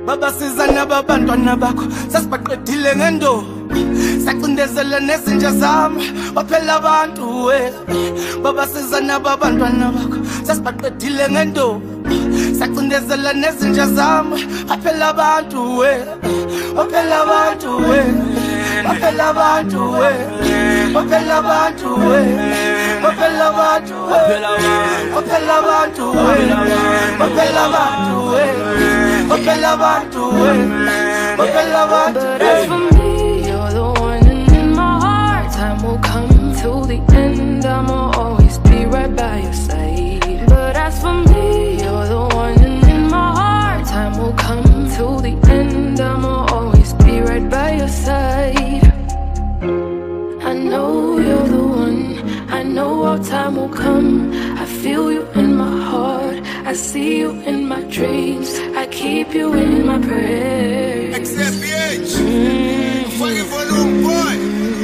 Baba sizana babantwana bakho sasibaqedile ngendo sacindezela nezinja zami baphela abantu we Baba sizana babantwana bakho sasibaqedile ngendo sacindezela nezinja zami baphela abantu we baphela abantu we baphela abantu we baphela abantu we baphela abantu we baphela abantu we baphela abantu we baphela abantu we baphela abantu. But as for me, you're the one in my heart. Time will come till the end, I'ma always be right by your side. But as for me, you're the one in my heart. Time will come till the end, I'ma always be right by your side. I know you're the one, I know our time will come. I feel you in my heart, I see you in my dreams, I keep you in my prayers. XFPH, fucking volume boy.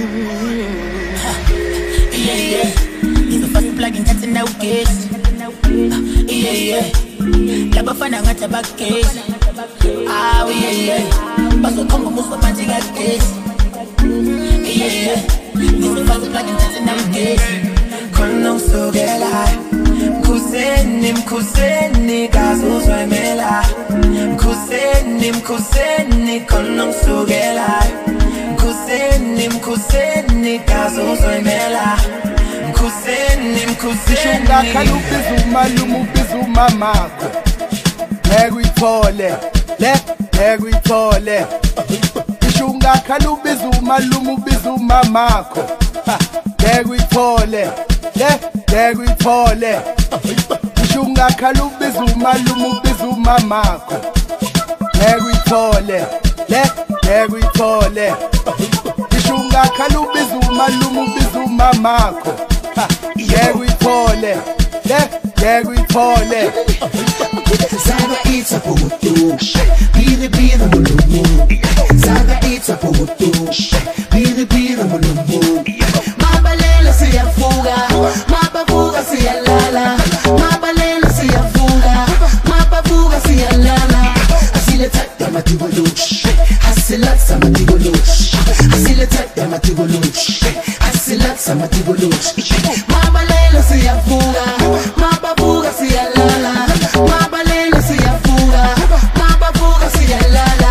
Yeah, yeah. He's the first plug in that's in our case. Yeah, yeah. Labafana ngata backcase. Ah, yeah, yeah. Baso kombo muso panting at case. Yeah, yeah. He's the first plug in that's in our case. Kono so gela. Mkuseni gazo zwemela. Mkuseni kono so gela. Mkuseni gazo zwemela. Mkuseni Shunga kalubizu malumu bizu mamako Negwithole negwithole Shunga kalubizu malumu bizu mamako Negwithole negwithole Shunga kalubizu malumu bizu mamako Negwithole negwithole Shunga kalubizu malumu bizu mamako Negwithole negwithole Zaga itsa puto Biri mulumu Zaga itsa puto Biri mulumu Mabalela siyafuga Mabavuga siyalala Mabalela siyafuga Mabavuga siyalala Asile tata matigolo Asila samatigolo Asile tata matigolo Asila samatigolo Mabalela siyafuga Mabavuga siyalala Mabalela siyafuga Mabavuga siyalala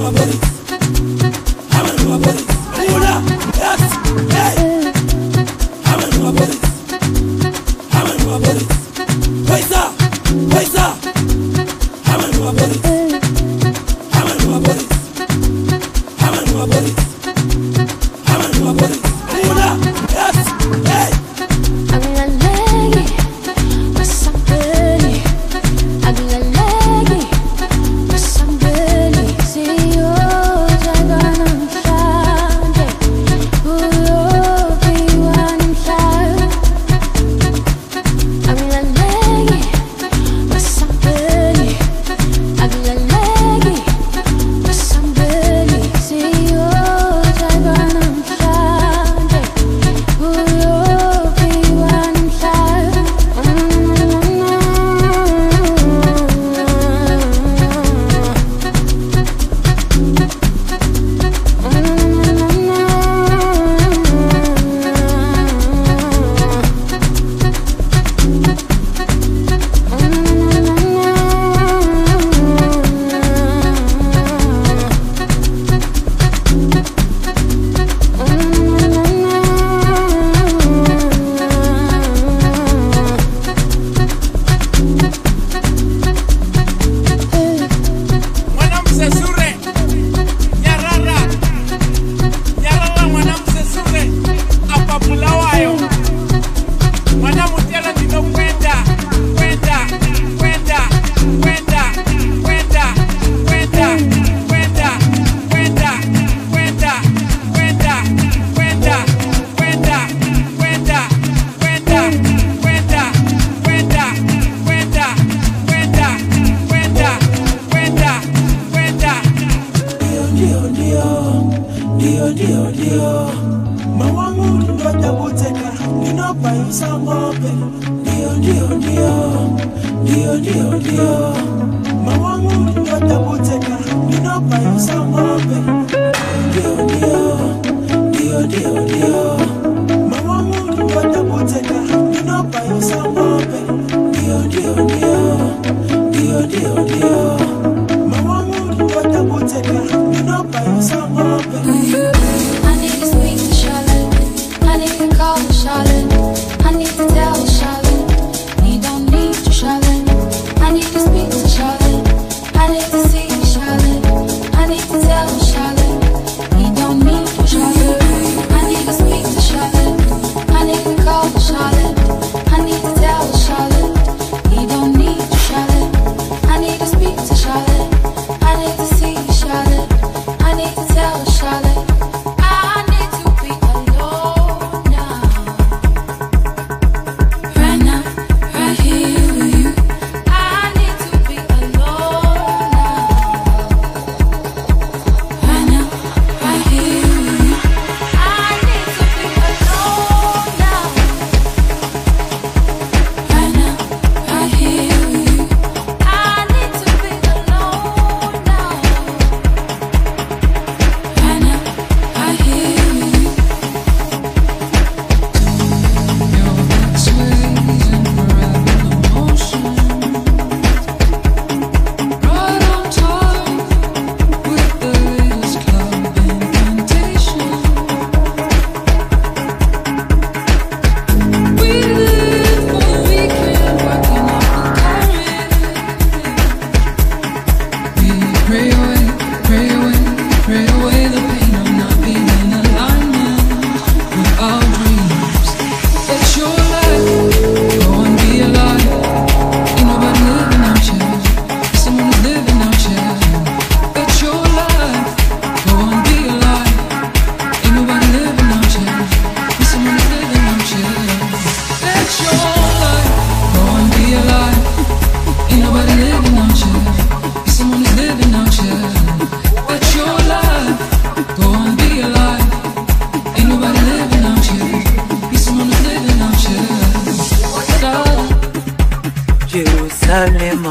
Jerusalema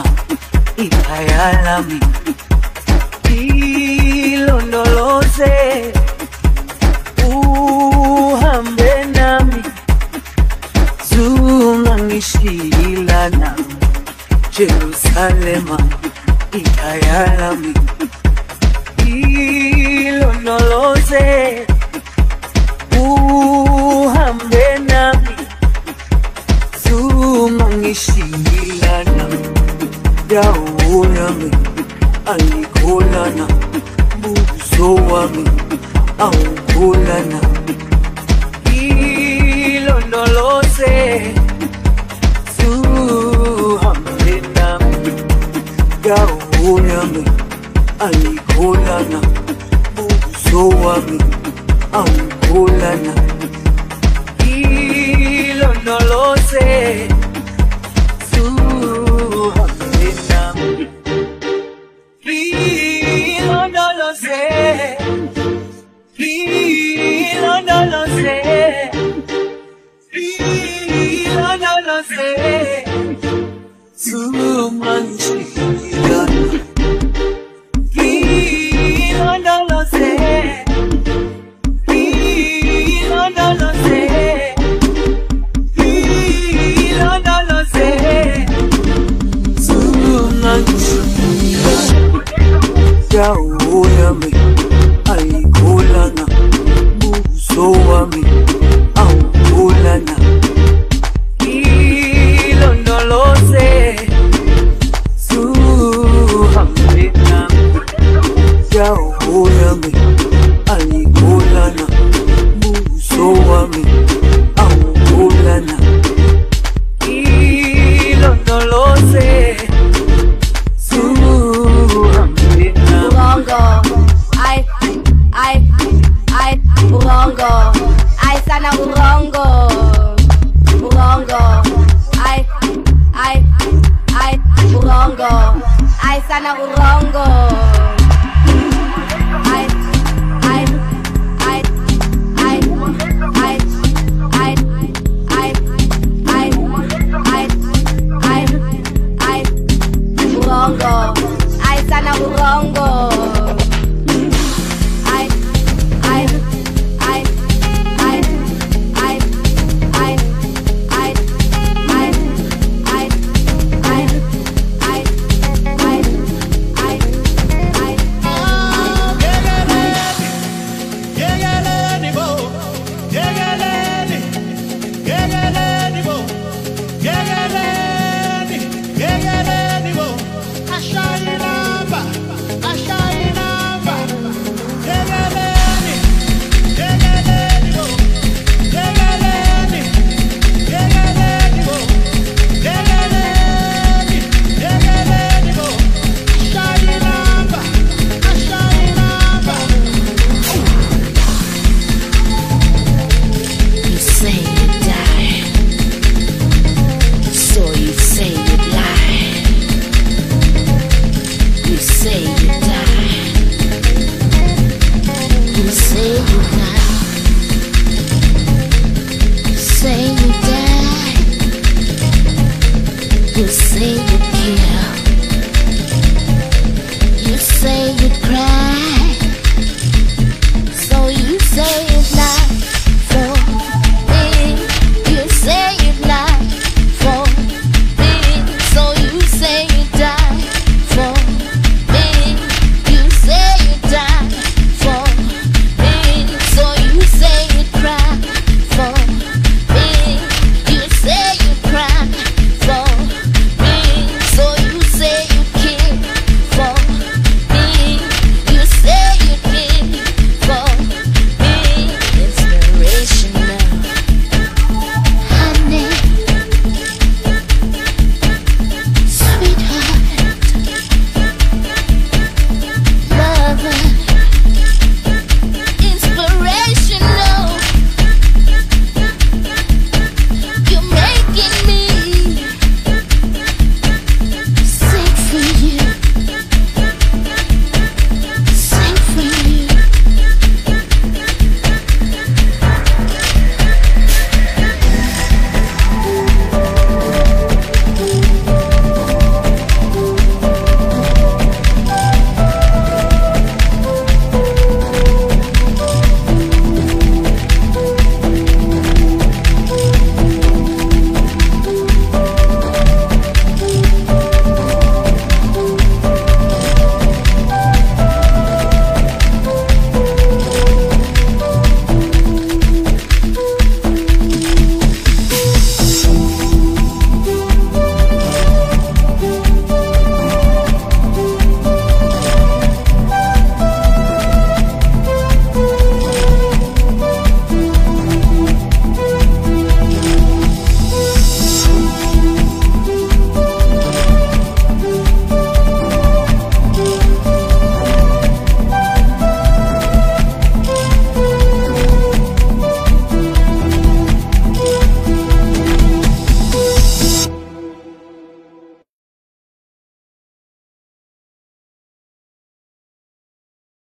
ikayalami ilondoloze uhambe nami zungangishilana Jerusalema ikayalami ilondoloze, uhambe nami, sungangishilana, dawo yami ayikholana, buso wami awukholana, ilondoloze, uhambe nami, dawo yami ayikholana, buso wami awukholana, ilondoloze, uhambe nami, ilondoloze, ilondoloze, ilondoloze, sungangishilana, ilondoloze, ilondoloze, ilondoloze, sungangishilana, dawo yami ayikholana, buso wami awukholana, ilondoloze, uhambe nami, dawo yami ayikholana.